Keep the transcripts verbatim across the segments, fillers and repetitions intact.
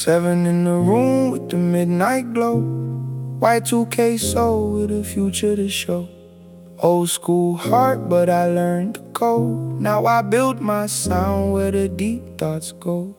Seven in the room with the midnight glow. Y two K soul with a future to show. Old school heart, but I learned to code. Now I build my sound where the deep thoughts go.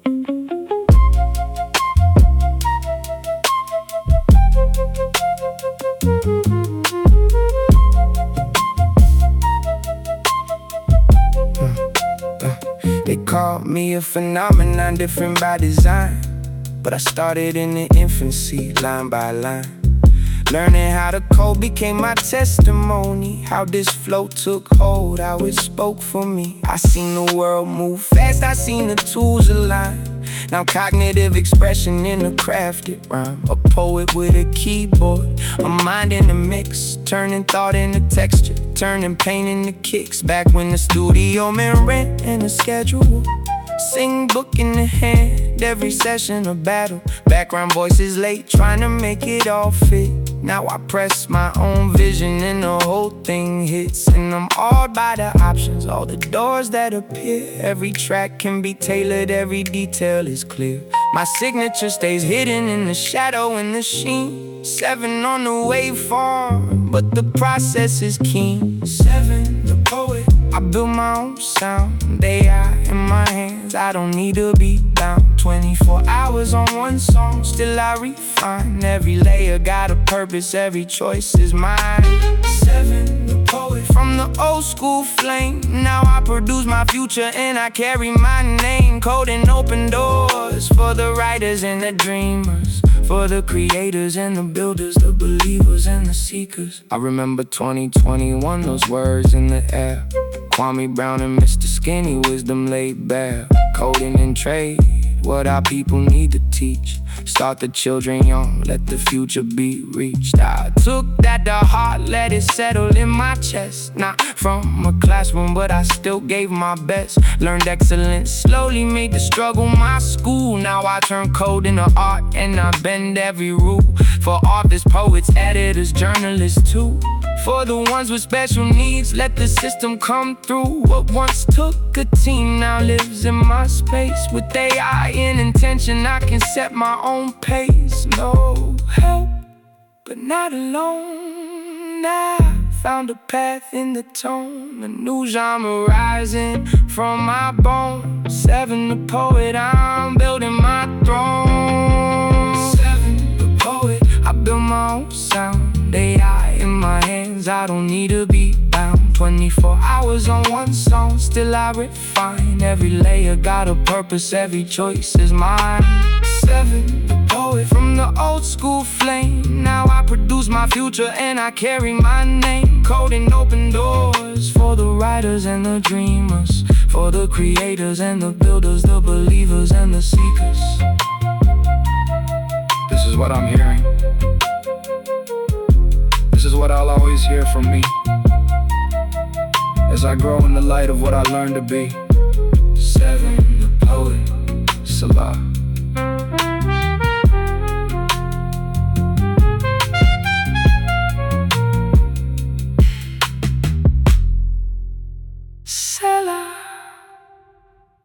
They call me a phenomenon, different by design. But I started in the infancy, line by line. Learning how to code became my testimony. How this flow took hold, how it spoke for me. I seen the world move fast, I seen the tools align. Now cognitive expression in a crafted rhyme. A poet with a keyboard, a mind in the mix. Turning thought into texture, turning pain into kicks. Back when the studio meant rent and a schedule. Sing book in the hand, every session a battle. Background voices late, trying to make it all fit. Now I press my own vision and the whole thing hits. And I'm awed by the options, all the doors that appear. Every track can be tailored, every detail is clear. My signature stays hidden in the shadow and the sheen. Seven on the waveform, but the process is keen. Seven, the poet, I build my own sound. A I in my hands, I don't need to be bound. Twenty-four hours on one song, still I refine. Every layer got a purpose, every choice is mine. Seven, the poet, from the old school flame. Now I produce my future and I carry my name. Coding open doors for the writers and the dreamers. For the creators and the builders, the believers and the seekers. I remember twenty twenty-one, those words in the air. Kwame Brown and Mister Skinny, wisdom laid bare. Coding and trade, what our people need to teach. Start the children young, let the future be reached. I took that to heart, let it settle in my chest. Not from a classroom, but I still gave my best. Learned excellence, slowly made the struggle my school. Now I turn code into art and I bend every rule. For authors, poets, editors, journalists too. For the ones with special needs, let the system come through. What once took a team now lives in my space. With A I in intention, I can set my own pace. No help, but not alone. I found a path in the tone, a new genre rising from my bones. Seven, the poet, I'm building my throne. Seven, the poet, I build my own sound. A I in my hands, I don't need to be bound. Twenty-four hours on one song, still I refine. Every layer got a purpose, every choice is mine. Seven, the poet, from the old school flame. Now I produce my future and I carry my name. Coding open doors for the writers and the dreamers. For the creators and the builders, the believers and the seekers. This is what I'm hearing. This is what I'll always hear from me as I grow in the light of what I learned to be.